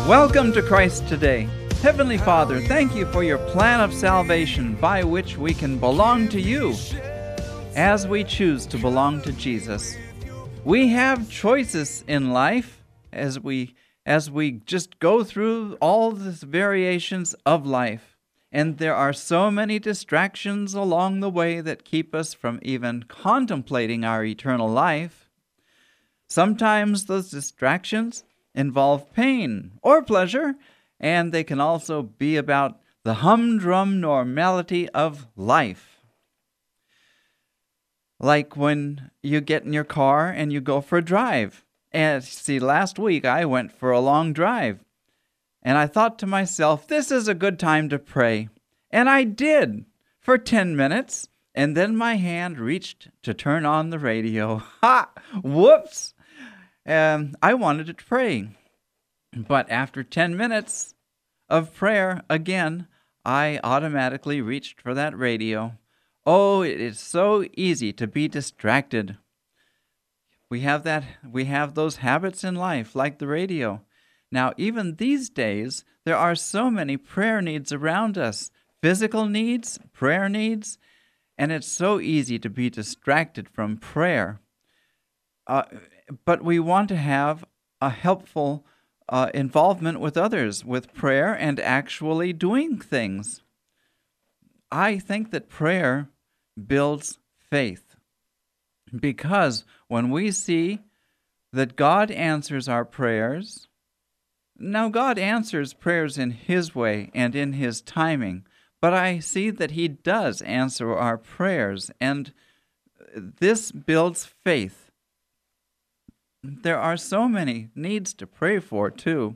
Welcome to Christ Today. Heavenly Father, thank you for your plan of salvation by which we can belong to you as we choose to belong to Jesus. We have choices in life as we just go through all the variations of life. And there are so many distractions along the way that keep us from even contemplating our eternal life. Sometimes those distractions involve pain or pleasure, and they can also be about the humdrum normality of life. Like when you get in your car and you go for a drive. And see, last week I went for a long drive, and I thought to myself, this is a good time to pray. And I did for 10 minutes, and then my hand reached to turn on the radio. Ha! Whoops! I wanted to pray. But after 10 minutes of prayer, again, I automatically reached for that radio. Oh, it is so easy to be distracted. We have those habits in life, like the radio. Now, even these days, there are so many prayer needs around us. Physical needs, prayer needs, and it's so easy to be distracted from prayer. But we want to have a helpful involvement with others, with prayer and actually doing things. I think that prayer builds faith, because when we see that God answers our prayers, now God answers prayers in His way and in His timing, but I see that He does answer our prayers, and this builds faith. There are so many needs to pray for, too.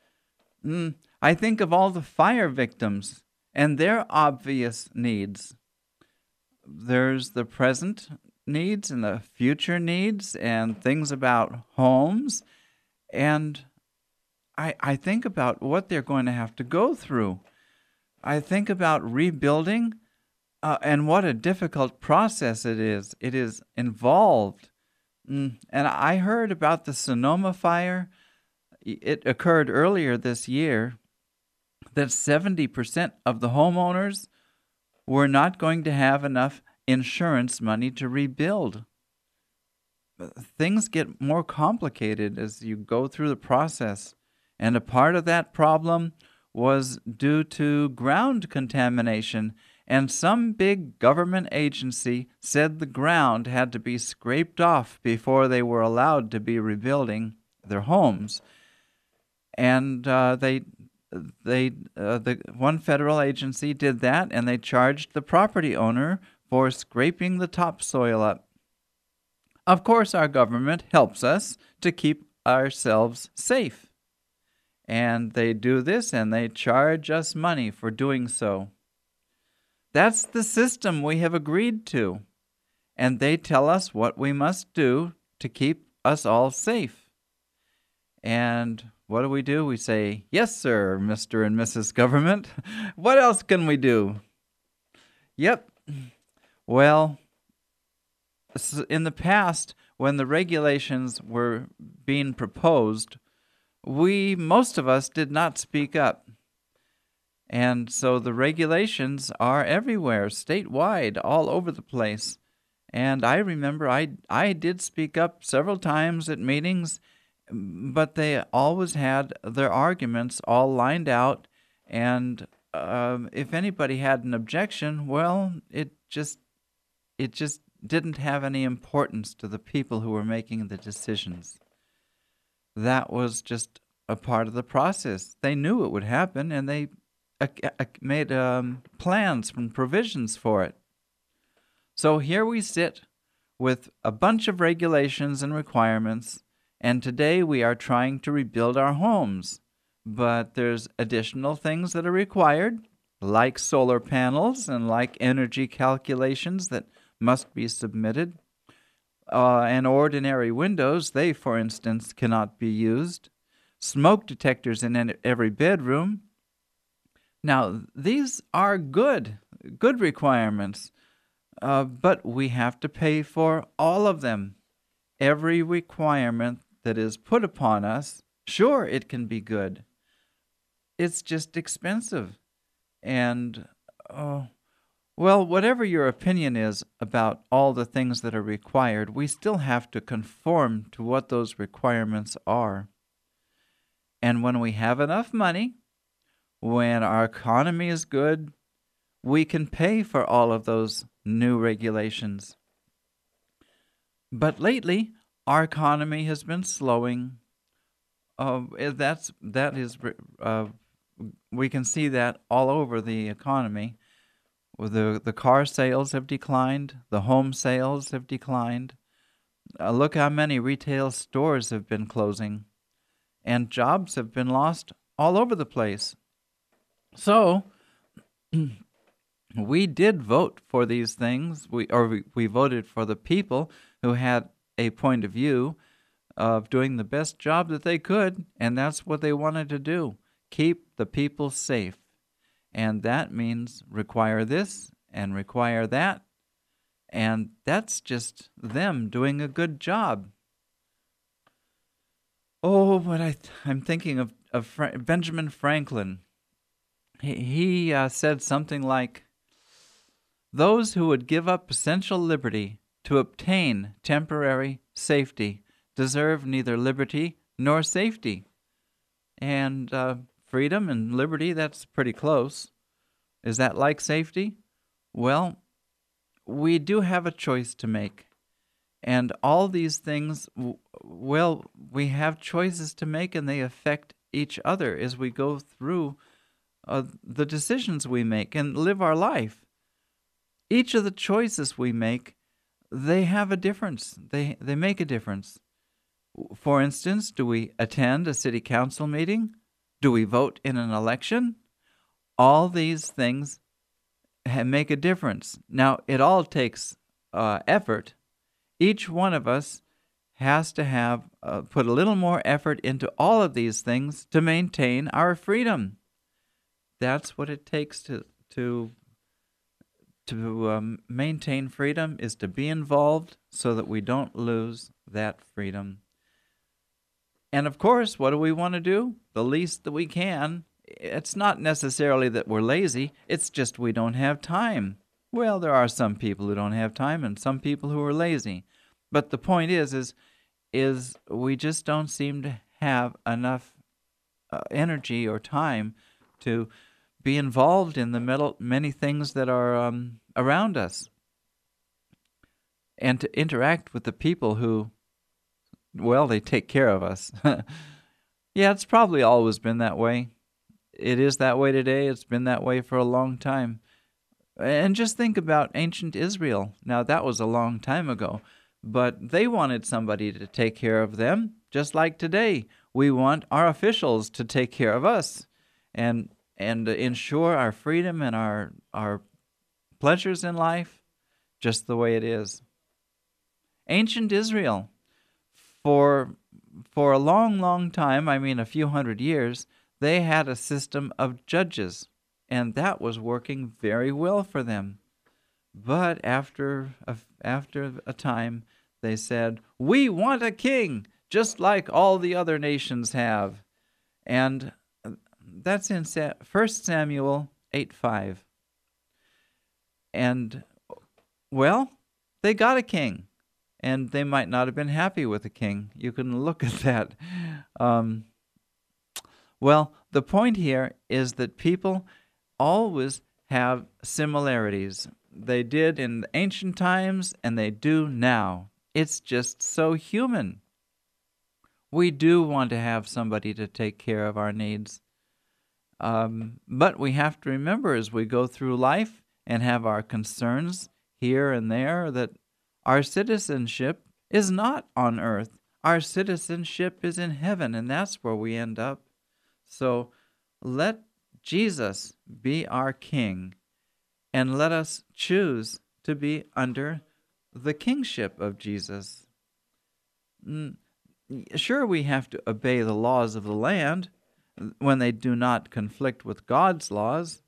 I think of all the fire victims and their obvious needs. There's the present needs and the future needs and things about homes. And I think about what they're going to have to go through. I think about rebuilding and what a difficult process it is. It is involved. And I heard about the Sonoma fire. It occurred earlier this year that 70% of the homeowners were not going to have enough insurance money to rebuild. Things get more complicated as you go through the process. And a part of that problem was due to ground contamination. And some big government agency said the ground had to be scraped off before they were allowed to be rebuilding their homes. And the one federal agency did that, and they charged the property owner for scraping the topsoil up. Of course, our government helps us to keep ourselves safe. And they do this, and they charge us money for doing so. That's the system we have agreed to, and they tell us what we must do to keep us all safe. And what do? We say, yes, sir, Mr. and Mrs. Government. What else can we do? Yep. Well, in the past, when the regulations were being proposed, most of us did not speak up. And so the regulations are everywhere, statewide, all over the place. And I remember I did speak up several times at meetings, but they always had their arguments all lined out. And if anybody had an objection, well, it just didn't have any importance to the people who were making the decisions. That was just a part of the process. They knew it would happen, and they made plans and provisions for it. So here we sit with a bunch of regulations and requirements, and today we are trying to rebuild our homes. But there's additional things that are required, like solar panels and like energy calculations that must be submitted. And ordinary windows, they, for instance, cannot be used. Smoke detectors in every bedroom. Now, these are good requirements, but we have to pay for all of them. Every requirement that is put upon us, sure, it can be good, it's just expensive. And, well, whatever your opinion is about all the things that are required, we still have to conform to what those requirements are. And when we have enough money, when our economy is good, we can pay for all of those new regulations. But lately, our economy has been slowing. We can see that all over the economy. The car sales have declined. The home sales have declined. Look how many retail stores have been closing, and jobs have been lost all over the place. So we did vote for these things. We voted for the people who had a point of view of doing the best job that they could, and that's what they wanted to do: keep the people safe. And that means require this and require that, and that's just them doing a good job. Oh, but I'm thinking of Benjamin Franklin. He said something like, "Those who would give up essential liberty to obtain temporary safety deserve neither liberty nor safety." And freedom and liberty, that's pretty close. Is that like safety? Well, we do have a choice to make. And all these things, well, we have choices to make, and they affect each other as we go through the decisions we make and live our life. Each of the choices we make, they have a difference. They make a difference. For instance, do we attend a city council meeting? Do we vote in an election? All these things make a difference. Now, it all takes effort. Each one of us has to have put a little more effort into all of these things to maintain our freedom. That's what it takes to maintain freedom, is to be involved so that we don't lose that freedom. And of course, what do we want to do? The least that we can. It's not necessarily that we're lazy, it's just we don't have time. Well, there are some people who don't have time and some people who are lazy. But the point is we just don't seem to have enough energy or time to be involved in the many things that are around us, and to interact with the people who, well, they take care of us. Yeah, it's probably always been that way. It is that way today. It's been that way for a long time. And just think about ancient Israel. Now, that was a long time ago, but they wanted somebody to take care of them, just like today. We want our officials to take care of us and ensure our freedom and our pleasures in life just the way it is. Ancient Israel, for a long, long time, I mean a few hundred years, they had a system of judges, and that was working very well for them. But after a time, they said, "We want a king, just like all the other nations have." And that's in 1 Samuel 8:5. And, well, they got a king, and they might not have been happy with the king. You can look at that. Well, the point here is that people always have similarities. They did in ancient times, and they do now. It's just so human. We do want to have somebody to take care of our needs. But we have to remember as we go through life and have our concerns here and there that our citizenship is not on earth. Our citizenship is in heaven, and that's where we end up. So let Jesus be our King, and let us choose to be under the kingship of Jesus. Sure, we have to obey the laws of the land when they do not conflict with God's laws.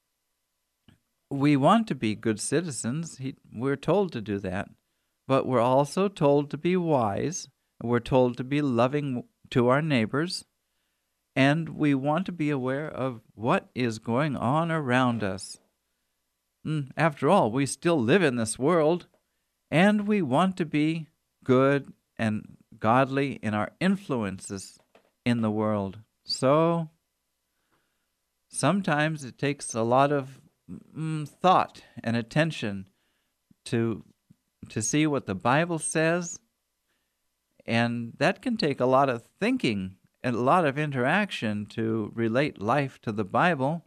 We want to be good citizens. We're told to do that. But we're also told to be wise. We're told to be loving to our neighbors. and we want to be aware of what is going on around us. After all, we still live in this world, and we want to be good and godly in our influences in the world. So sometimes it takes a lot of thought and attention to see what the Bible says, and that can take a lot of thinking and a lot of interaction to relate life to the Bible.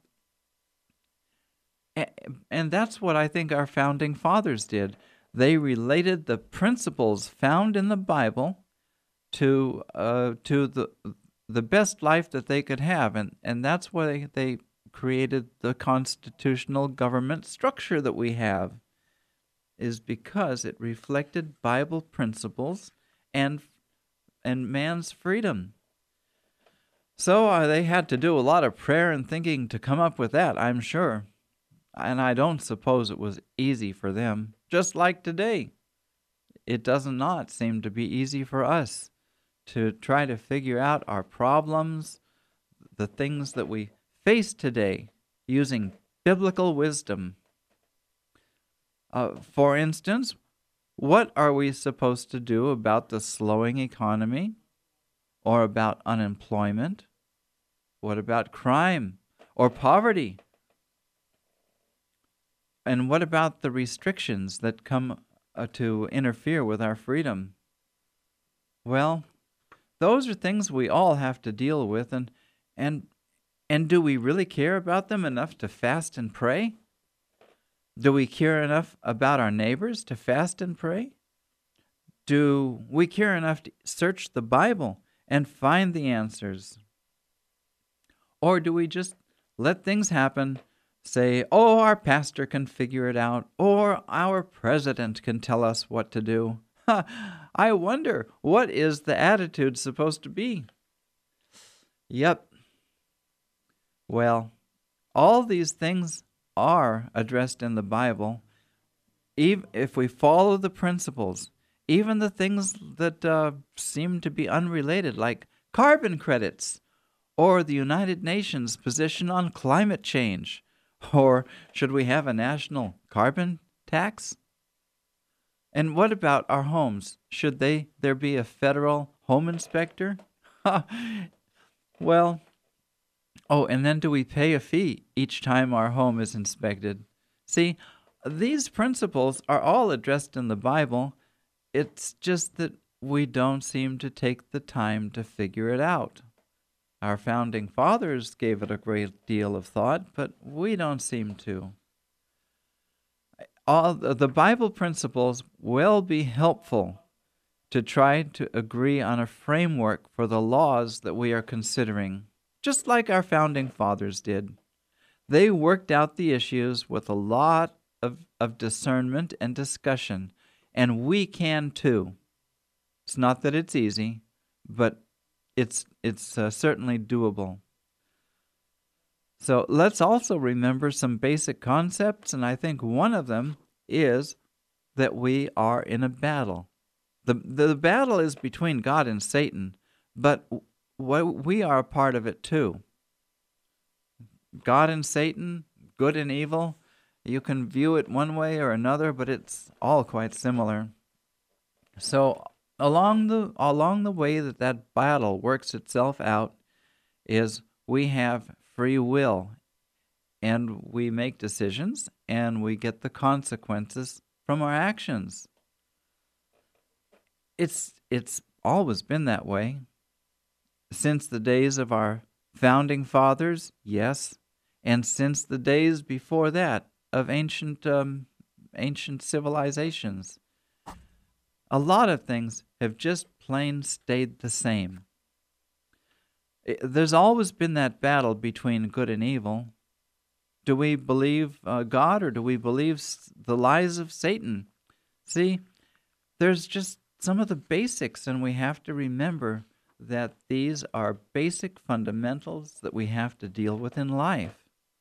And that's what I think our founding fathers did. They related the principles found in the Bible to the best life that they could have, and that's why they created the constitutional government structure that we have, is because it reflected Bible principles and man's freedom. So they had to do a lot of prayer and thinking to come up with that, I'm sure. And I don't suppose it was easy for them. Just like today, it does not seem to be easy for us to try to figure out our problems, the things that we face today, using biblical wisdom. For instance, what are we supposed to do about the slowing economy, or about unemployment? What about crime or poverty? And what about the restrictions that come to interfere with our freedom? Well, those are things we all have to deal with, and do we really care about them enough to fast and pray? Do we care enough about our neighbors to fast and pray? Do we care enough to search the Bible and find the answers? Or do we just let things happen, say, oh, our pastor can figure it out, or our president can tell us what to do? I wonder, what is the attitude supposed to be? Yep. Well, all these things are addressed in the Bible. Even if we follow the principles, even the things that seem to be unrelated, like carbon credits, or the United Nations position on climate change, or should we have a national carbon tax? And what about our homes? Should there be a federal home inspector? Well, and then do we pay a fee each time our home is inspected? See, these principles are all addressed in the Bible. It's just that we don't seem to take the time to figure it out. Our founding fathers gave it a great deal of thought, but we don't seem to. All the Bible principles will be helpful to try to agree on a framework for the laws that we are considering, just like our founding fathers did. They worked out the issues with a lot of discernment and discussion, and we can too. It's not that it's easy, but it's certainly doable. So let's also remember some basic concepts, and I think one of them is that we are in a battle. The battle is between God and Satan, but we are a part of it too. God and Satan, good and evil, you can view it one way or another, but it's all quite similar. So along the way that battle works itself out is we have free will, and we make decisions, and we get the consequences from our actions. It's always been that way. Since the days of our founding fathers, yes, and since the days before that of ancient civilizations. A lot of things have just plain stayed the same. There's always been that battle between good and evil. Do we believe God, or do we believe the lies of Satan? See, there's just some of the basics, and we have to remember that these are basic fundamentals that we have to deal with in life.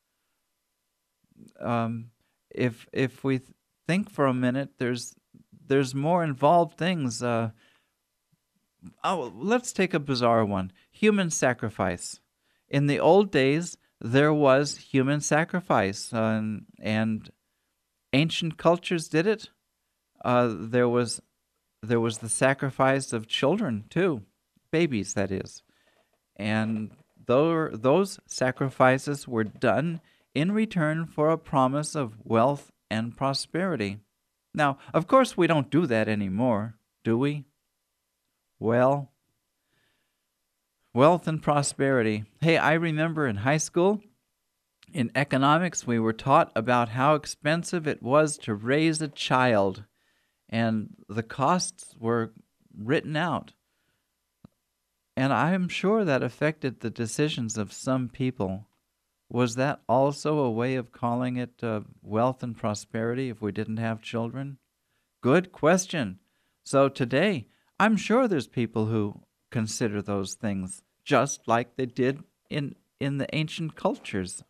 If we think for a minute, there's more involved things. Let's take a bizarre one: human sacrifice. In the old days, there was human sacrifice, and ancient cultures did it. There was the sacrifice of children too, babies, that is, and those sacrifices were done in return for a promise of wealth and prosperity. Now, of course, we don't do that anymore, do we? Well, wealth and prosperity. Hey, I remember in high school, in economics, we were taught about how expensive it was to raise a child, and the costs were written out. And I am sure that affected the decisions of some people. Was that also a way of calling it wealth and prosperity if we didn't have children? Good question. So today, I'm sure there's people who consider those things just like they did in the ancient cultures.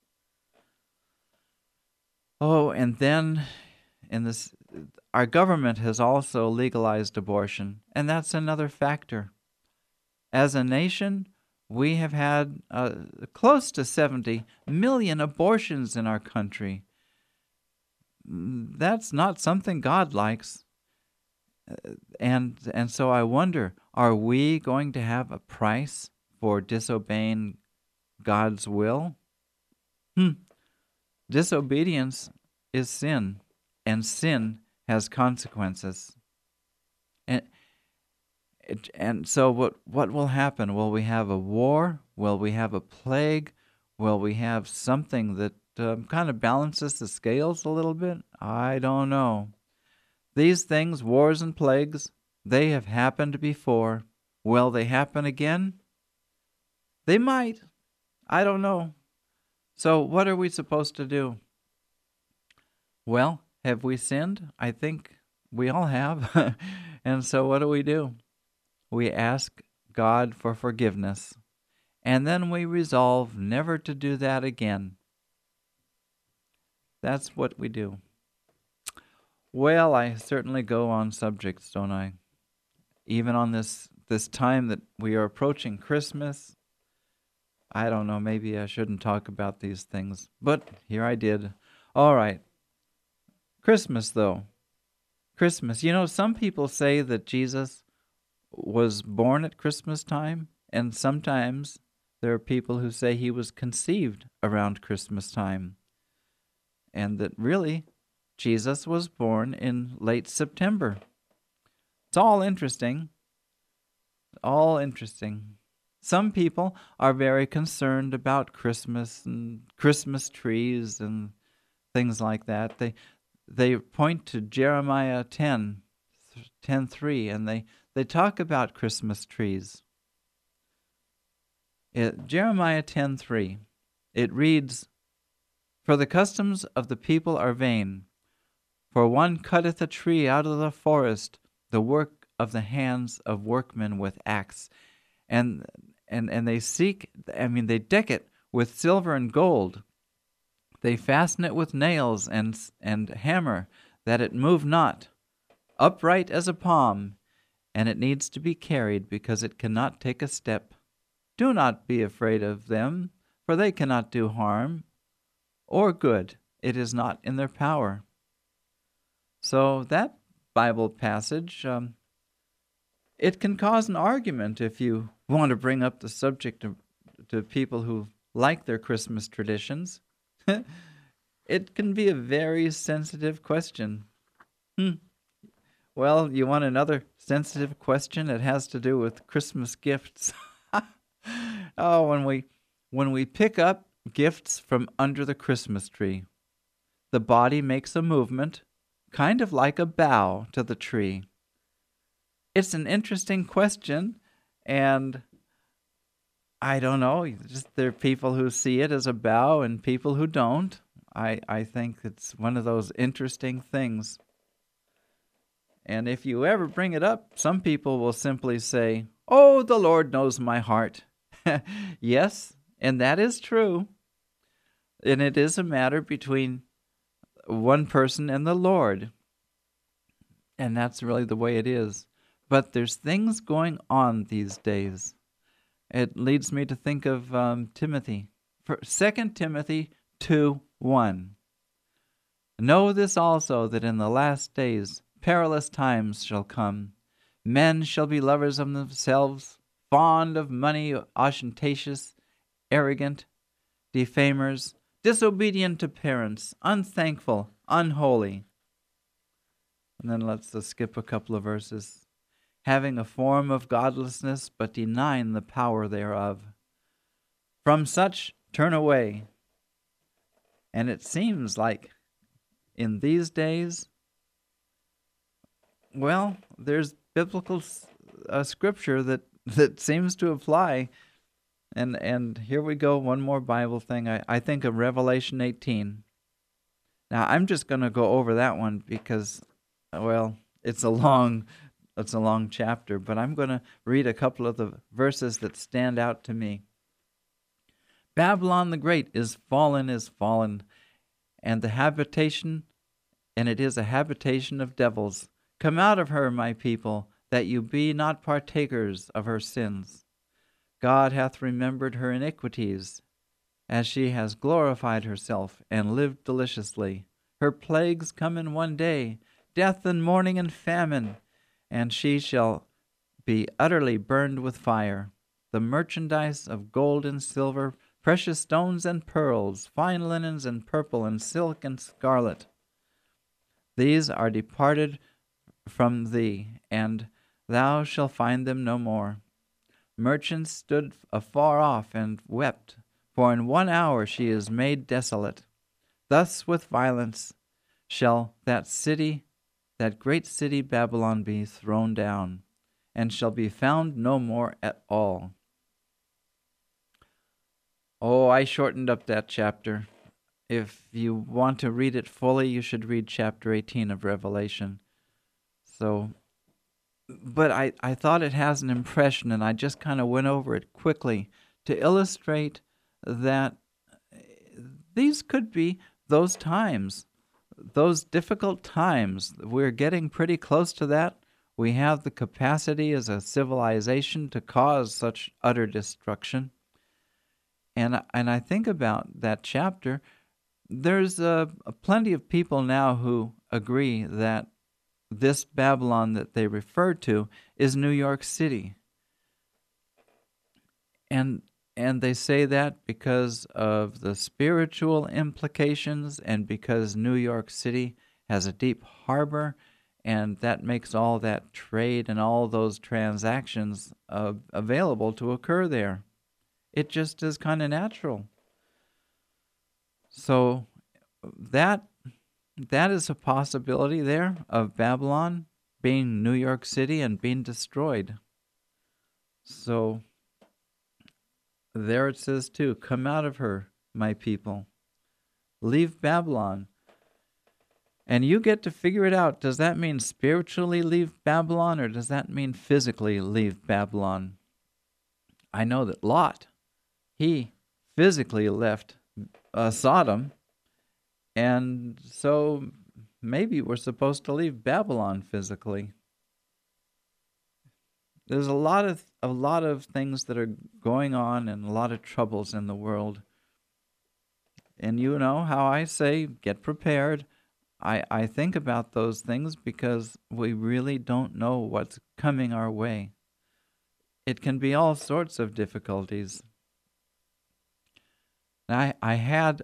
Oh, and then in this, our government has also legalized abortion, and that's another factor. As a nation, we have had close to 70 million abortions in our country. That's not something God likes. And so I wonder, are we going to have a price for disobeying God's will? Disobedience is sin, and sin has consequences. And so what will happen? Will we have a war? Will we have a plague? Will we have something that kind of balances the scales a little bit? I don't know. These things, wars and plagues, they have happened before. Will they happen again? They might. I don't know. So what are we supposed to do? Well, have we sinned? I think we all have. And so what do? We ask God for forgiveness, and then we resolve never to do that again. That's what we do. Well, I certainly go on subjects, don't I? Even on this time that we are approaching Christmas. I don't know, maybe I shouldn't talk about these things, but here I did. All right. Christmas, though. Christmas. You know, some people say that Jesus was born at Christmas time, and sometimes there are people who say he was conceived around Christmas time, and that really Jesus was born in late September. It's all interesting. All interesting. Some people are very concerned about Christmas and Christmas trees and things like that. They point to Jeremiah 10:3, and they talk about Christmas trees. Jeremiah 10:3, it reads, "For the customs of the people are vain, for one cutteth a tree out of the forest, the work of the hands of workmen with axe, and they they deck it with silver and gold. They fasten it with nails and hammer, that it move not, upright as a palm, and it needs to be carried because it cannot take a step. Do not be afraid of them, for they cannot do harm or good. It is not in their power." So that Bible passage, it can cause an argument if you want to bring up the subject to people who like their Christmas traditions. It can be a very sensitive question. Well, you want another sensitive question? It has to do with Christmas gifts. Oh, when we pick up gifts from under the Christmas tree, the body makes a movement, kind of like a bow to the tree. It's an interesting question, and I don't know, just there are people who see it as a bow and people who don't. I think it's one of those interesting things. And if you ever bring it up, some people will simply say, "Oh, the Lord knows my heart." Yes, and that is true. And it is a matter between one person and the Lord. And that's really the way it is. But there's things going on these days It leads me to think of Timothy. For 2 Timothy 2:1. Know this also, that in the last days perilous times shall come. Men shall be lovers of themselves, fond of money, ostentatious, arrogant, defamers, disobedient to parents, unthankful, unholy. And then let's skip a couple of verses. Having a form of godlessness, but denying the power thereof. From such turn away. And it seems like in these days, well, there's biblical scripture that seems to apply. And here we go, one more Bible thing. I think of Revelation 18. Now, I'm just going to go over that one because, well, it's a long chapter, but I'm going to read a couple of the verses that stand out to me. Babylon the Great is fallen, and it is a habitation of devils. Come out of her, my people, that you be not partakers of her sins. God hath remembered her iniquities, as she has glorified herself and lived deliciously. Her plagues come in one day, death and mourning and famine, and she shall be utterly burned with fire. The merchandise of gold and silver, precious stones and pearls, fine linens and purple and silk and scarlet. These are departed from thee, and thou shalt find them no more. Merchants stood afar off and wept, for in 1 hour she is made desolate. Thus with violence shall that great city Babylon be thrown down, and shall be found no more at all. Oh, I shortened up that chapter. If you want to read it fully, you should read chapter 18 of Revelation. But I thought it has an impression, and I just kind of went over it quickly to illustrate that these could be those times, those difficult times. We're getting pretty close to that. We have the capacity as a civilization to cause such utter destruction. And I think about that chapter. There's plenty of people now who agree that this Babylon that they refer to is New York City. And they say that because of the spiritual implications and because New York City has a deep harbor, and that makes all that trade and all those transactions available to occur there. It just is kind of natural. So that is a possibility there of Babylon being New York City and being destroyed. So there it says too, come out of her, my people. Leave Babylon. And you get to figure it out. Does that mean spiritually leave Babylon, or does that mean physically leave Babylon? I know that Lot, he physically left Sodom, and so maybe we're supposed to leave Babylon physically. There's a lot of things that are going on and a lot of troubles in the world. And you know how I say, get prepared. I think about those things because we really don't know what's coming our way. It can be all sorts of difficulties. I had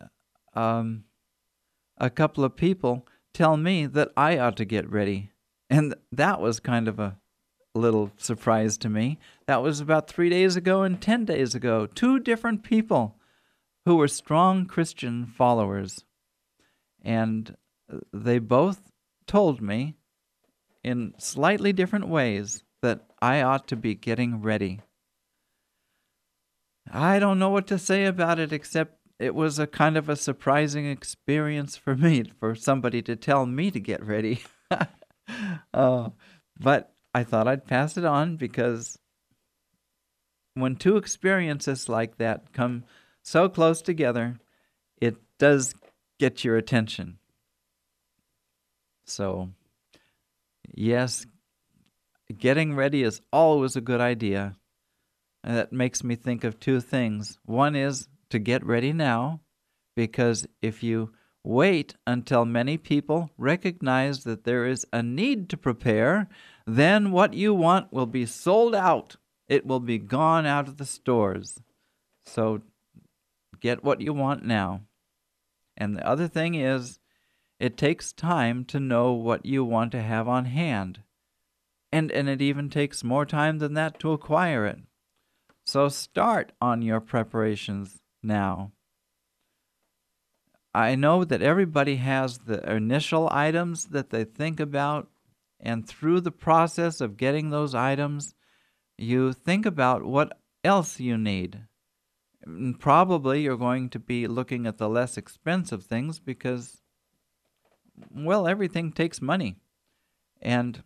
a couple of people tell me that I ought to get ready. And that was kind of a little surprise to me. That was about 3 days ago and 10 days ago. 2 different people who were strong Christian followers. And they both told me in slightly different ways that I ought to be getting ready. I don't know what to say about it, except it was a kind of a surprising experience for me, for somebody to tell me to get ready. But I thought I'd pass it on, because when 2 experiences like that come so close together, it does get your attention. So, yes, getting ready is always a good idea. And that makes me think of two things. One is to get ready now, because if you wait until many people recognize that there is a need to prepare, then what you want will be sold out. It will be gone out of the stores. So get what you want now. And the other thing is, it takes time to know what you want to have on hand. And it even takes more time than that to acquire it. So start on your preparations now. I know that everybody has the initial items that they think about, and through the process of getting those items, you think about what else you need. And probably you're going to be looking at the less expensive things because, well, everything takes money. And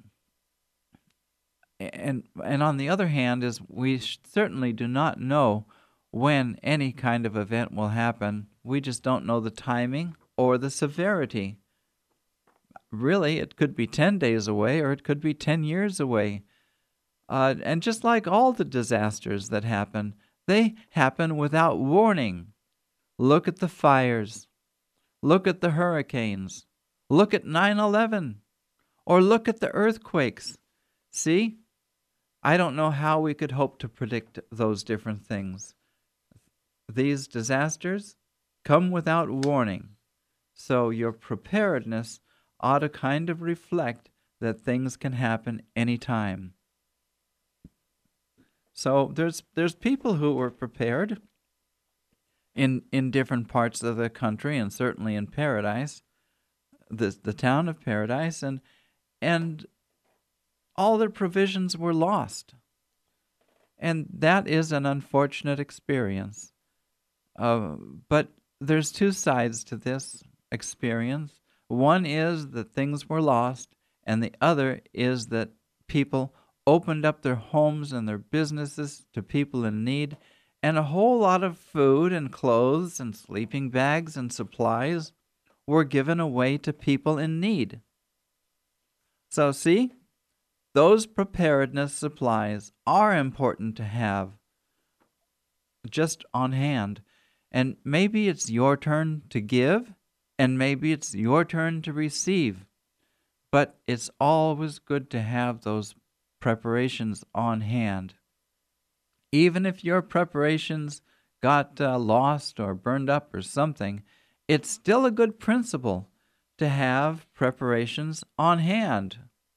on the other hand is we certainly do not know when any kind of event will happen. We just don't know the timing or the severity. Really, it could be 10 days away or it could be 10 years away. And just like all the disasters that happen, they happen without warning. Look at the fires. Look at the hurricanes. Look at 9/11. Or look at the earthquakes. See? I don't know how we could hope to predict those different things. These disasters come without warning. So your preparedness ought to kind of reflect that things can happen anytime. So there's people who were prepared in different parts of the country, and certainly in Paradise, the town of Paradise, and all their provisions were lost. And that is an unfortunate experience. But there's two sides to this experience. One is that things were lost, and the other is that people opened up their homes and their businesses to people in need, and a whole lot of food and clothes and sleeping bags and supplies were given away to people in need. So see, those preparedness supplies are important to have just on hand. And maybe it's your turn to give, and maybe it's your turn to receive. But it's always good to have those preparations on hand. Even if your preparations got lost or burned up or something, it's still a good principle to have preparations on hand.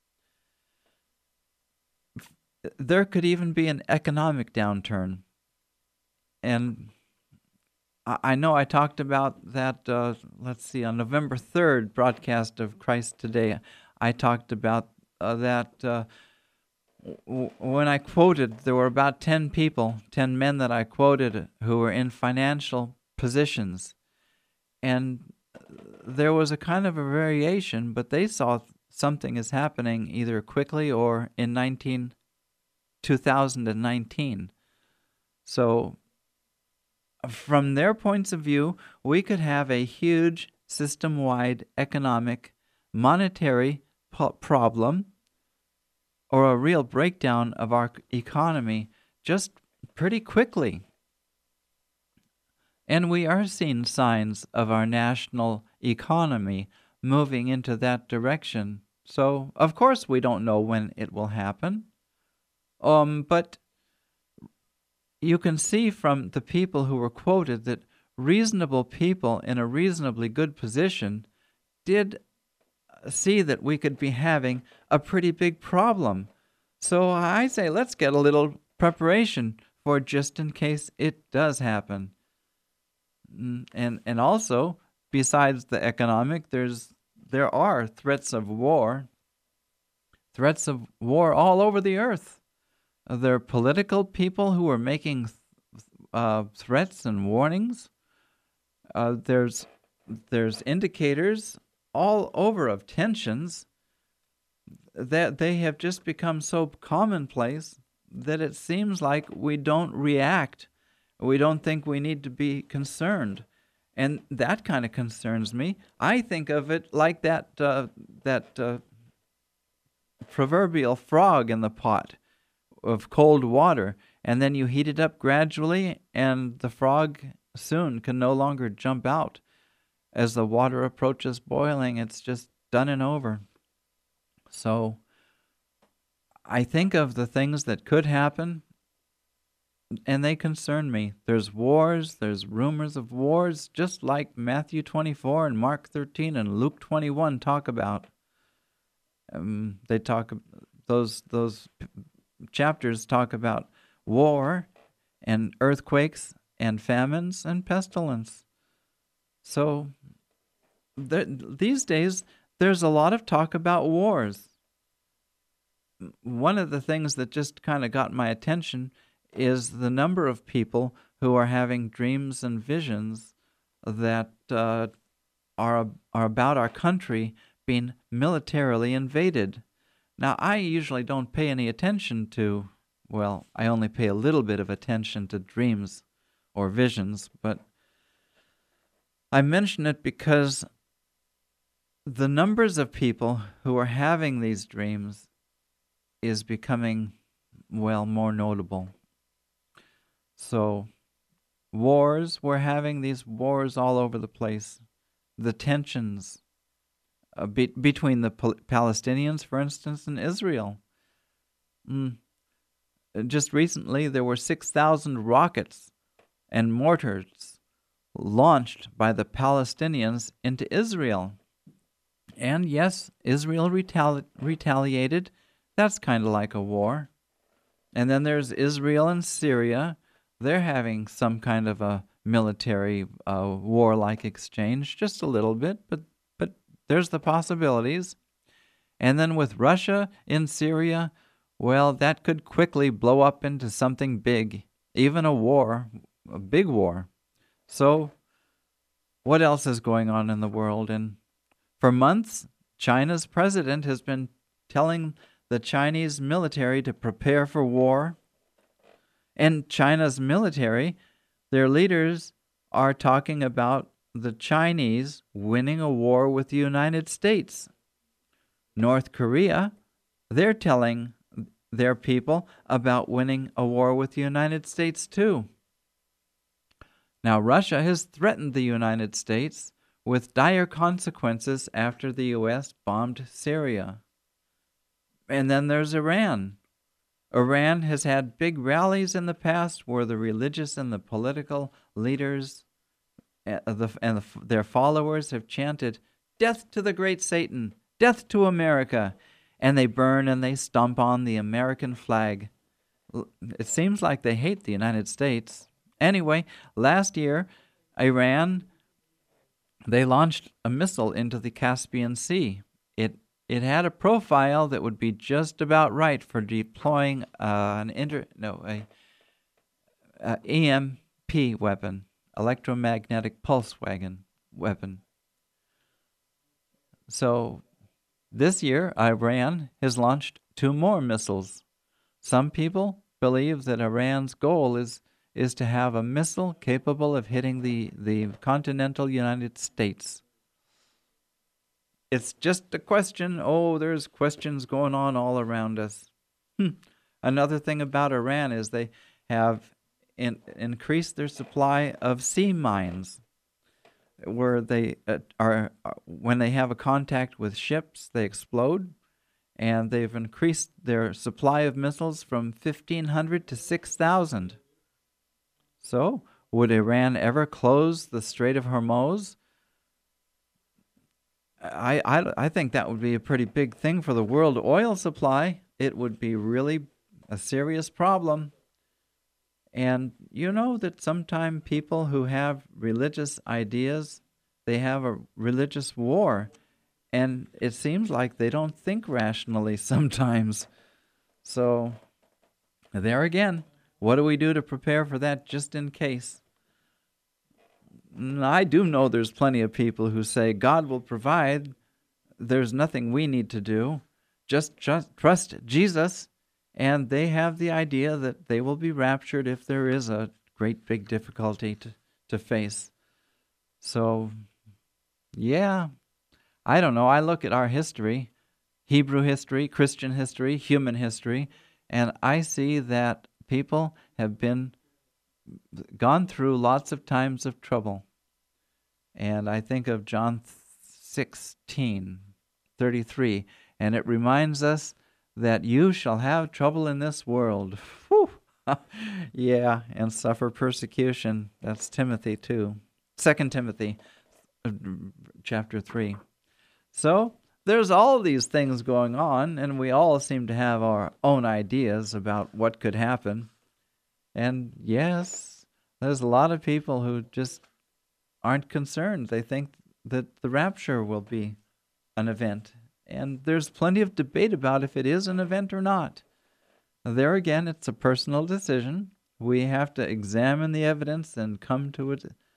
There could even be an economic downturn. And I know I talked about that, on November 3rd broadcast of Christ Today. I talked about that when I quoted, there were about 10 people, 10 men that I quoted who were in financial positions. And there was a kind of a variation, but they saw something is happening either quickly or in 2019. So from their points of view, we could have a huge system-wide economic, monetary problem or a real breakdown of our economy just pretty quickly. And we are seeing signs of our national economy moving into that direction. So, of course, we don't know when it will happen. But you can see from the people who were quoted that reasonable people in a reasonably good position did see that we could be having a pretty big problem. So I say let's get a little preparation for just in case it does happen. And also, besides the economic, there are threats of war all over the earth. There are political people who are making threats and warnings. There's indicators all over of tensions that they have just become so commonplace that it seems like we don't react. We don't think we need to be concerned. And that kind of concerns me. I think of it like that proverbial frog in the pot of cold water. and then you heat it up gradually, and the frog soon can no longer jump out. As the water approaches boiling, it's just done and over. So I think of the things that could happen, and they concern me. There's wars, there's rumors of wars, just like Matthew 24 and Mark 13 and Luke 21 talk about. They talk, those chapters talk about war and earthquakes and famines and pestilence. So these days, there's a lot of talk about wars. One of the things that just kind of got my attention is the number of people who are having dreams and visions that are about our country being militarily invaded. Now, I usually don't pay any attention to, well, I only pay a little bit of attention to dreams or visions, but I mention it because the numbers of people who are having these dreams is becoming, well, more notable. So, wars, we're having these wars all over the place. The tensions between the Palestinians, for instance, and Israel. Just recently, there were 6,000 rockets and mortars launched by the Palestinians into Israel. And yes, Israel retaliated. That's kind of like a war. And then there's Israel and Syria. They're having some kind of a military warlike exchange, just a little bit, but there's the possibilities. And then with Russia in Syria, well, that could quickly blow up into something big, even a war, a big war. So what else is going on in the world? And for months, China's president has been telling the Chinese military to prepare for war. And China's military, their leaders are talking about the Chinese winning a war with the United States. North Korea, they're telling their people about winning a war with the United States too. Now, Russia has threatened the United States with dire consequences after the U.S. bombed Syria. And then there's Iran. Iran has had big rallies in the past where the religious and the political leaders their followers have chanted, "Death to the great Satan! Death to America!" And they burn and they stomp on the American flag. It seems like they hate the United States. Anyway, last year, Iran, they launched a missile into the Caspian Sea. It had a profile that would be just about right for deploying an EMP weapon, electromagnetic pulse weapon. So this year, Iran has launched 2 more missiles. Some people believe that Iran's goal is to have a missile capable of hitting the continental United States. It's just a question. Oh, there's questions going on all around us. Another thing about Iran is they have increased their supply of sea mines, where they when they have a contact with ships, they explode, and they've increased their supply of missiles from 1,500 to 6,000. So, would Iran ever close the Strait of Hormuz? I think that would be a pretty big thing for the world oil supply. It would be really a serious problem. And you know that sometimes people who have religious ideas, they have a religious war. And it seems like they don't think rationally sometimes. So, there again, what do we do to prepare for that just in case? I do know there's plenty of people who say God will provide. There's nothing we need to do. Just trust Jesus. And they have the idea that they will be raptured if there is a great big difficulty to face. So, yeah, I don't know. I look at our history, Hebrew history, Christian history, human history, and I see that people have gone through lots of times of trouble. And I think of John 16:33, and it reminds us that you shall have trouble in this world. Whew. Yeah, and suffer persecution. That's Timothy too. 2 Timothy chapter 3. So there's all these things going on, and we all seem to have our own ideas about what could happen. And yes, there's a lot of people who just aren't concerned. They think that the rapture will be an event. And there's plenty of debate about if it is an event or not. There again, it's a personal decision. We have to examine the evidence and come to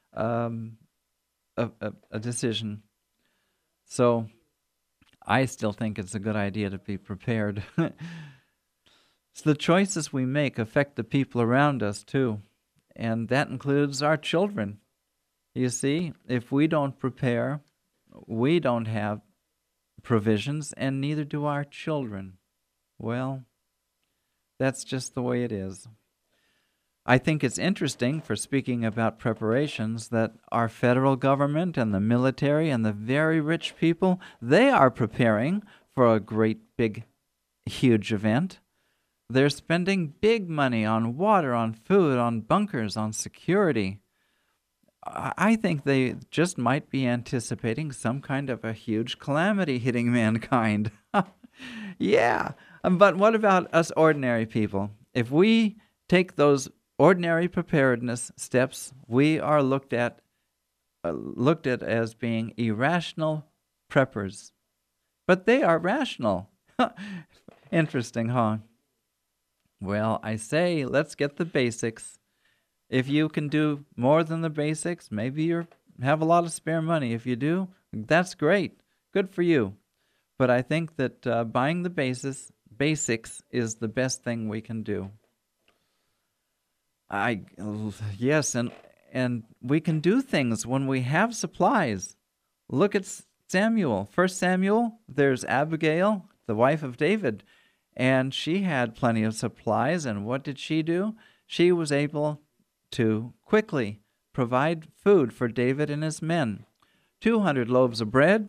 a decision. So I still think it's a good idea to be prepared. So the choices we make affect the people around us too, and that includes our children. You see, if we don't prepare, we don't have provisions, and neither do our children. Well, that's just the way it is. I think it's interesting, for speaking about preparations, that our federal government and the military and the very rich people, they are preparing for a great, big, huge event. They're spending big money on water, on food, on bunkers, on security. I think they just might be anticipating some kind of a huge calamity hitting mankind. Yeah, but what about us ordinary people? If we take those ordinary preparedness steps, we are looked at as being irrational preppers. But they are rational. Interesting, huh? Well, I say, let's get the basics. If you can do more than the basics, maybe you have a lot of spare money. If you do, that's great. Good for you. But I think that buying the basics is the best thing we can do. Yes, and we can do things when we have supplies. Look at Samuel. 1 Samuel, there's Abigail, the wife of David, and she had plenty of supplies, and what did she do? She was able to quickly provide food for David and his men. 200 loaves of bread,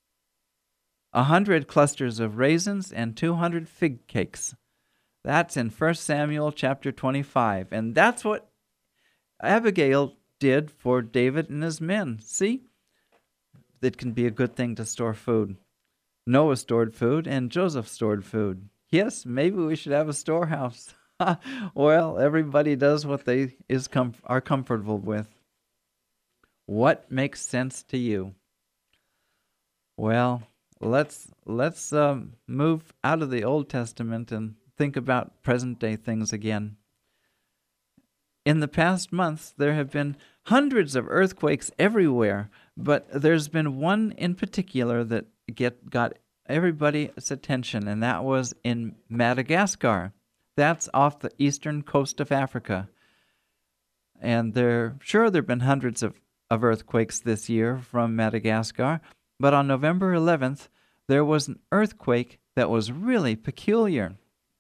100 clusters of raisins, and 200 fig cakes. That's in 1 Samuel chapter 25. And that's what Abigail did for David and his men. See? It can be a good thing to store food. Noah stored food and Joseph stored food. Yes, maybe we should have a storehouse. Well, everybody does what they are comfortable with. What makes sense to you? Well, let's move out of the Old Testament and think about present-day things again. In the past months, there have been hundreds of earthquakes everywhere, but there's been one in particular that got everybody's attention, and that was in Madagascar. That's off the eastern coast of Africa. And there have been hundreds of earthquakes this year from Madagascar, but on November 11th, there was an earthquake that was really peculiar.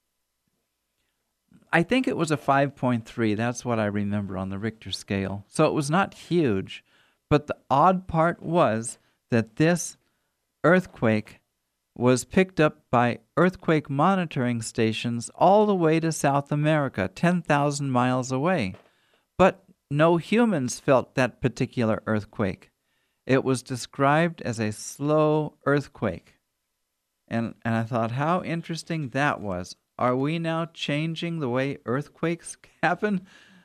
I think it was a 5.3. That's what I remember on the Richter scale. So it was not huge. But the odd part was that this earthquake was picked up by earthquake monitoring stations all the way to South America, 10,000 miles away. But no humans felt that particular earthquake. It was described as a slow earthquake. And I thought, how interesting that was. Are we now changing the way earthquakes happen?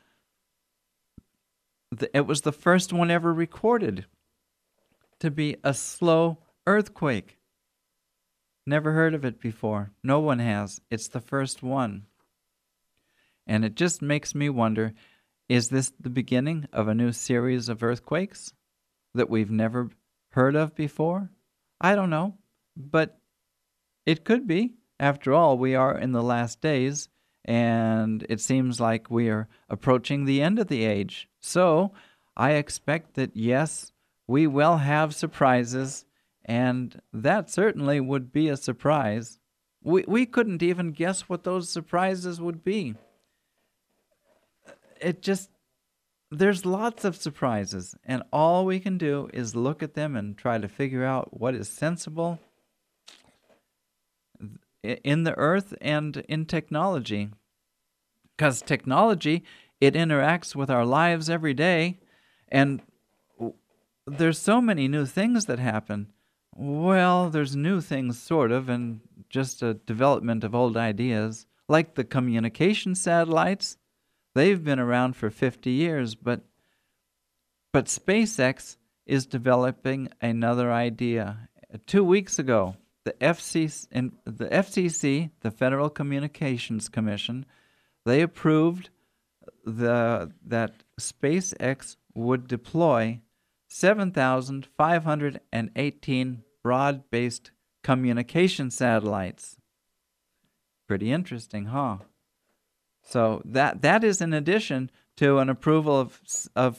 It was the first one ever recorded to be a slow earthquake. Never heard of it before. No one has. It's the first one. And it just makes me wonder, is this the beginning of a new series of earthquakes that we've never heard of before? I don't know, but it could be. After all, we are in the last days, and it seems like we are approaching the end of the age. So I expect that, yes, we will have surprises, and that certainly would be a surprise. We couldn't even guess what those surprises would be. it just, there's lots of surprises, and all we can do is look at them and try to figure out what is sensible in the earth and in technology. Because technology, it interacts with our lives every day, and there's so many new things that happen. Well, there's new things, sort of, and just a development of old ideas, like the communication satellites. They've been around for 50 years, but SpaceX is developing another idea. 2 weeks ago, the FCC, the Federal Communications Commission, they approved that SpaceX would deploy 7,518 broad-based communication satellites. Pretty interesting, huh? So that is in addition to an approval of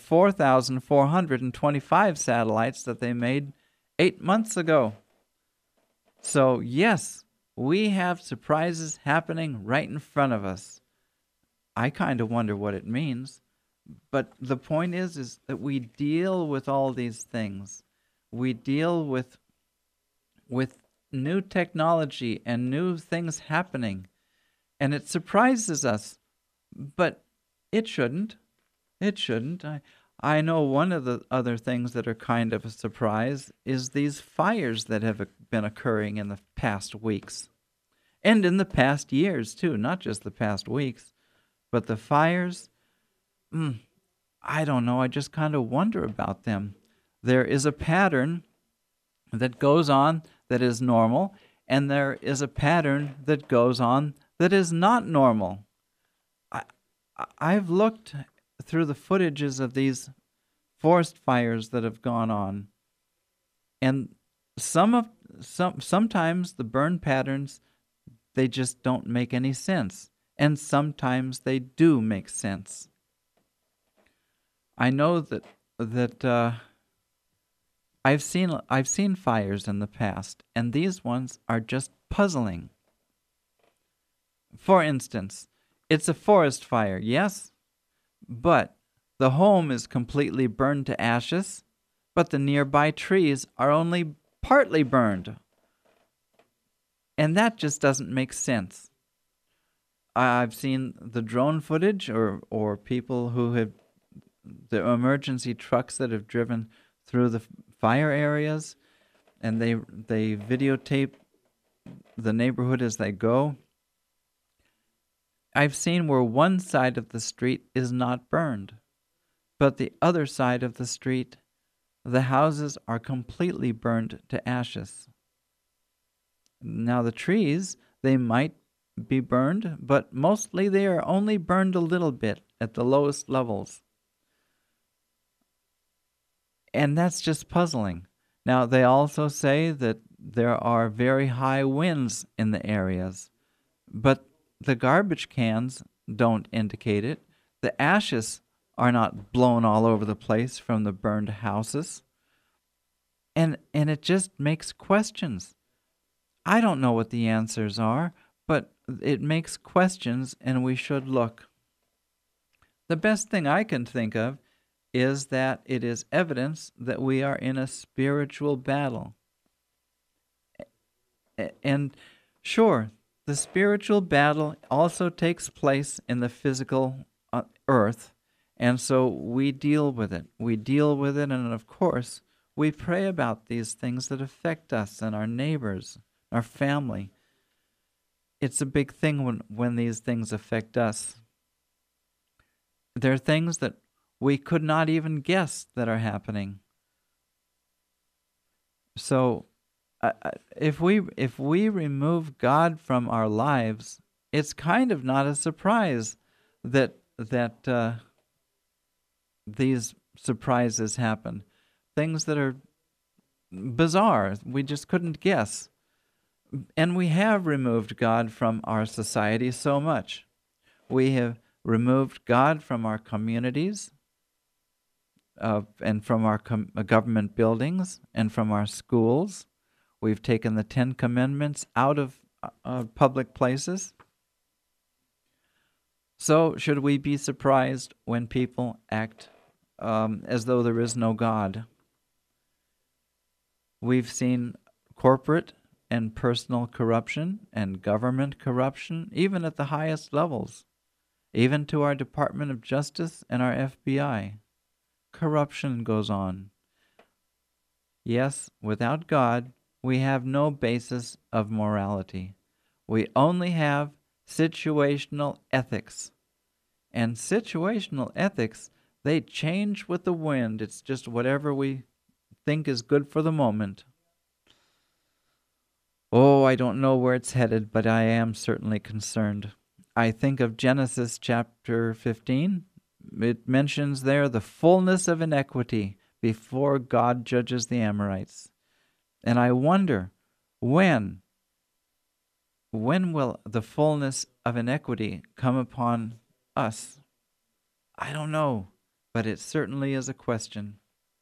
4,425 satellites that they made 8 months ago. So yes, we have surprises happening right in front of us. I kind of wonder what it means. But the point is that we deal with all these things. We deal with new technology and new things happening. And it surprises us. But it shouldn't. It shouldn't. I know one of the other things that are kind of a surprise is these fires that have been occurring in the past weeks. And in the past years, too. Not just the past weeks. But the fires, I don't know. I just kind of wonder about them. There is a pattern that goes on that is normal, and there is a pattern that goes on that is not normal. I've looked through the footages of these forest fires that have gone on, and sometimes the burn patterns, they just don't make any sense, and sometimes they do make sense. I know that I've seen fires in the past, and these ones are just puzzling. For instance, it's a forest fire, yes, but the home is completely burned to ashes, but the nearby trees are only partly burned. And that just doesn't make sense. I've seen the drone footage or people who have the emergency trucks that have driven through the fire areas, and they videotape the neighborhood as they go. I've seen where one side of the street is not burned, but the other side of the street, the houses are completely burned to ashes. Now the trees, they might be burned, but mostly they are only burned a little bit at the lowest levels. And that's just puzzling. Now, they also say that there are very high winds in the areas, but the garbage cans don't indicate it. The ashes are not blown all over the place from the burned houses. And it just makes questions. I don't know what the answers are, but it makes questions, and we should look. The best thing I can think of is that it is evidence that we are in a spiritual battle. And sure, the spiritual battle also takes place in the physical earth, and so we deal with it. We deal with it, and of course, we pray about these things that affect us and our neighbors, our family. It's a big thing when these things affect us. There are things that we could not even guess that are happening. So, if we remove God from our lives, it's kind of not a surprise that these surprises happen. Things that are bizarre, we just couldn't guess. And we have removed God from our society so much. We have removed God from our communities, and from our government buildings, and from our schools. We've taken the 10 Commandments out of public places. So, should we be surprised when people act as though there is no God? We've seen corporate and personal corruption and government corruption, even at the highest levels, even to our Department of Justice and our FBI. Corruption goes on. Yes, without God, we have no basis of morality. We only have situational ethics. And situational ethics, they change with the wind. It's just whatever we think is good for the moment. Oh, I don't know where it's headed, but I am certainly concerned. I think of Genesis chapter 15. It mentions there the fullness of inequity before God judges the Amorites. And I wonder, when will the fullness of inequity come upon us? I don't know, but it certainly is a question.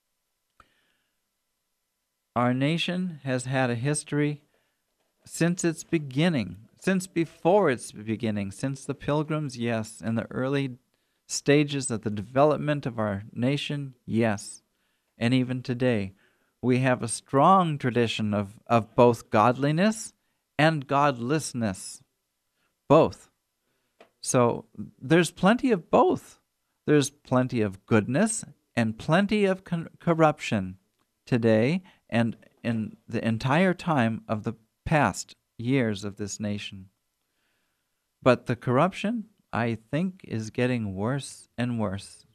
Our nation has had a history since its beginning, since before its beginning, since the Pilgrims, yes, in the early stages of the development of our nation, yes, and even today, we have a strong tradition of both godliness and godlessness, both. So there's plenty of both. There's plenty of goodness and plenty of corruption today and in the entire time of the past years of this nation. But the corruption, I think, is getting worse and worse.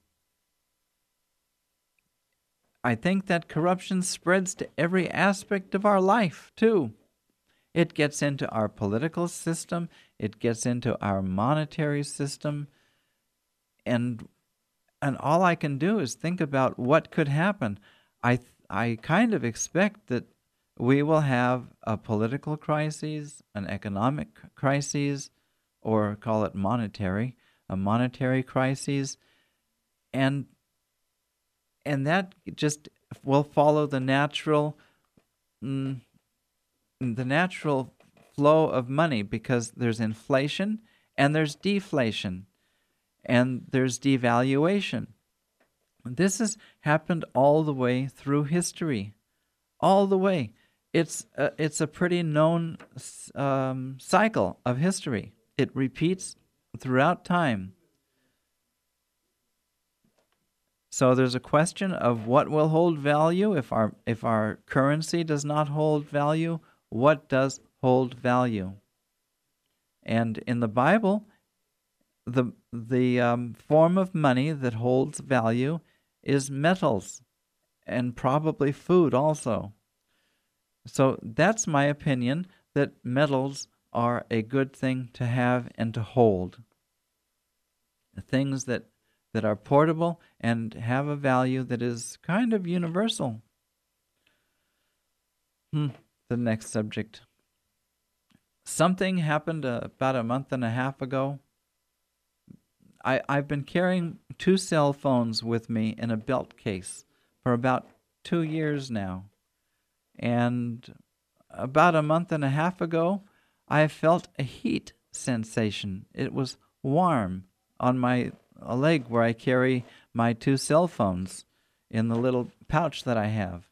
I think that corruption spreads to every aspect of our life, too. It gets into our political system, it gets into our monetary system, and all I can do is think about what could happen. I kind of expect that we will have a political crisis, an economic crisis, or call it a monetary crisis, and that just will follow the natural flow of money, because there's inflation and there's deflation and there's devaluation. This has happened all the way through history, all the way. It's a pretty known cycle of history. It repeats throughout time. So there's a question of what will hold value if our currency does not hold value. What does hold value? And in the Bible, the form of money that holds value is metals, and probably food also. So that's my opinion, that metals are a good thing to have and to hold. Things that are portable and have a value that is kind of universal. The next subject. Something happened about a month and a half ago. I've been carrying 2 cell phones with me in a belt case for about 2 years now. And about a month and a half ago, I felt a heat sensation. It was warm on my leg where I carry my 2 cell phones in the little pouch that I have.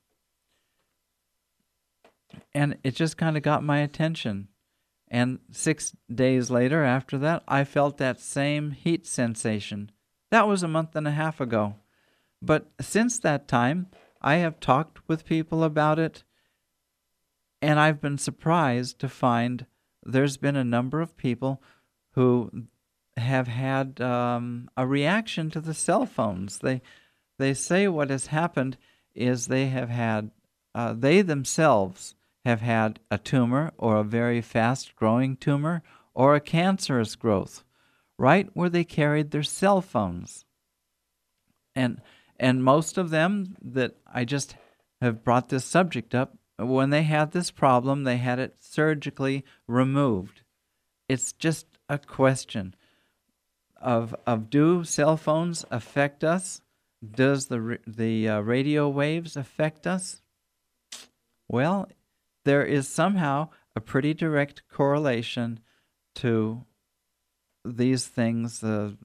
And it just kind of got my attention. And 6 days later, after that, I felt that same heat sensation. That was a month and a half ago. But since that time, I have talked with people about it, and I've been surprised to find there's been a number of people who have had a reaction to the cell phones. They say what has happened is they themselves have had a tumor, or a very fast-growing tumor, or a cancerous growth, right where they carried their cell phones. And most of them that I just have brought this subject up, when they had this problem, they had it surgically removed. It's just a question of do cell phones affect us? Does the radio waves affect us? Well, there is somehow a pretty direct correlation to these things, the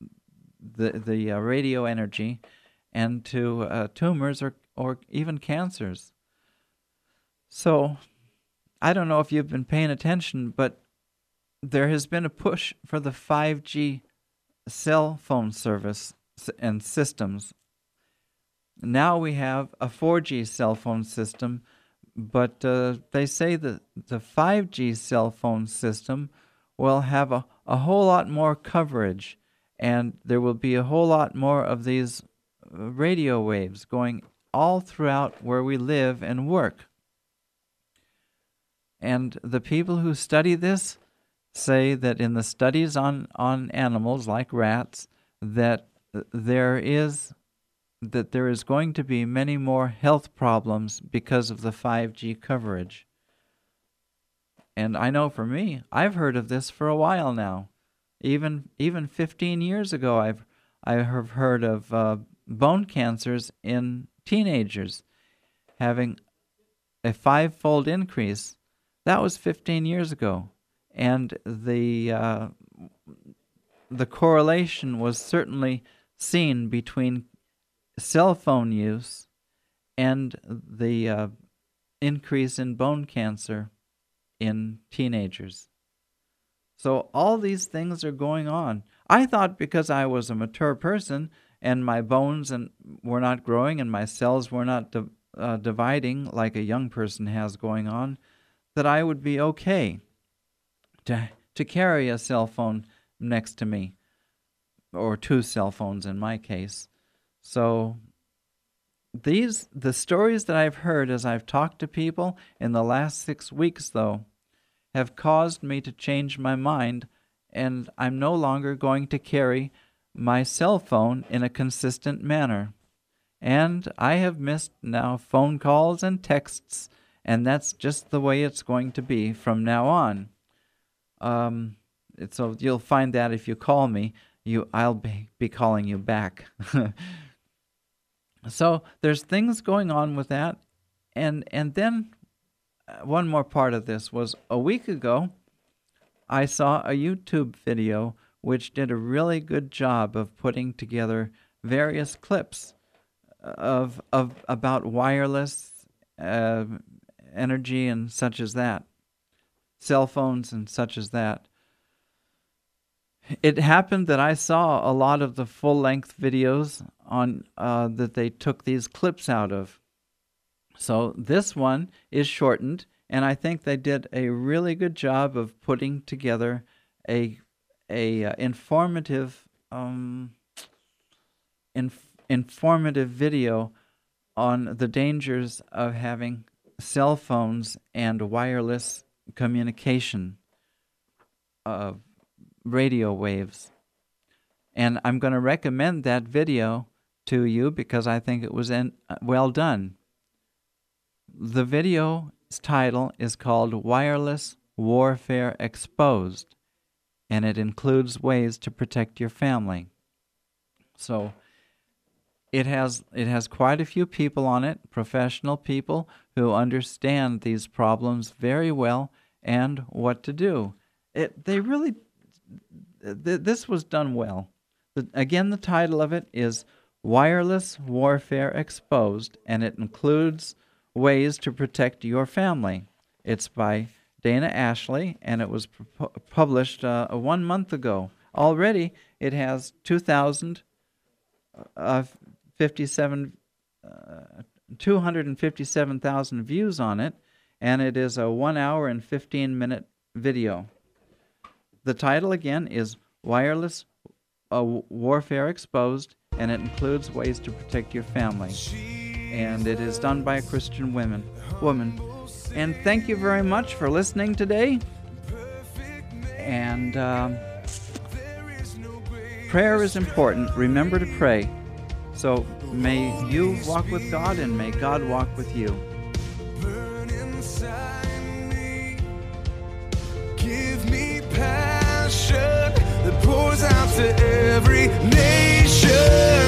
radio energy, and to tumors or even cancers. So I don't know if you've been paying attention, but there has been a push for the 5G cell phone service and systems. Now we have a 4G cell phone system, but they say that the 5G cell phone system will have a whole lot more coverage, and there will be a whole lot more of these radio waves going all throughout where we live and work. And the people who study this say that in the studies on animals like rats, that there is going to be many more health problems because of the 5G coverage. And I know for me, I've heard of this for a while now. Even 15 years ago, I have heard of bone cancers in teenagers having a 5-fold increase. That was 15 years ago, and the correlation was certainly seen between cell phone use and the increase in bone cancer in teenagers. So all these things are going on. I thought because I was a mature person and my bones were not growing and my cells were not dividing like a young person has going on, that I would be okay to carry a cell phone next to me, or 2 cell phones in my case. So the stories that I've heard as I've talked to people in the last 6 weeks, though, have caused me to change my mind, and I'm no longer going to carry my cell phone in a consistent manner. And I have missed now phone calls and texts, and that's just the way it's going to be from now on. So you'll find that if you call me, I'll be calling you back. So there's things going on with that. And then one more part of this was a week ago, I saw a YouTube video which did a really good job of putting together various clips of about wireless energy and such as that, cell phones and such as that. It happened that I saw a lot of the full-length videos on that they took these clips out of. So this one is shortened, and I think they did a really good job of putting together a informative informative video on the dangers of having cell phones and wireless communication of radio waves. And I'm going to recommend that video to you because I think it was well done. The video's title is called Wireless Warfare Exposed, and it includes ways to protect your family. So it has quite a few people on it, professional people who understand these problems very well and what to do. This was done well. Again, the title of it is Wireless Warfare Exposed, and it includes ways to protect your family. It's by Dana Ashley, and it was published 1 month ago. Already, it has 257,000 views on it, and it is a 1 hour and 15-minute video. The title again is Wireless Warfare Exposed, and it includes ways to protect your family. And it is done by a Christian woman. And thank you very much for listening today. And prayer is important. Remember to pray. So may you walk with God, and may God walk with you. Burn inside me. Give me passion that pours out to every nation.